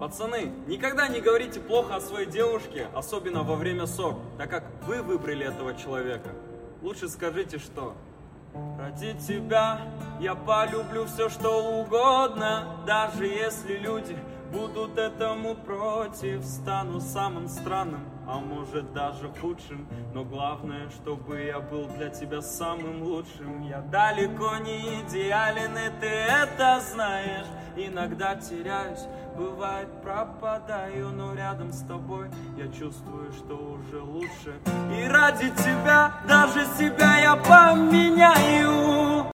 Пацаны, никогда не говорите плохо о своей девушке, особенно во время ссор, так как вы выбрали этого человека. Лучше скажите, что ради тебя я полюблю все, что угодно, даже если люди будут этому против. Стану самым странным, а может даже худшим, но главное, чтобы я был для тебя самым лучшим. Я далеко не идеален, и ты это знаешь. Иногда теряюсь, бывает пропадаю, но рядом с тобой я чувствую, что уже лучше. И ради тебя даже себя я поменяю.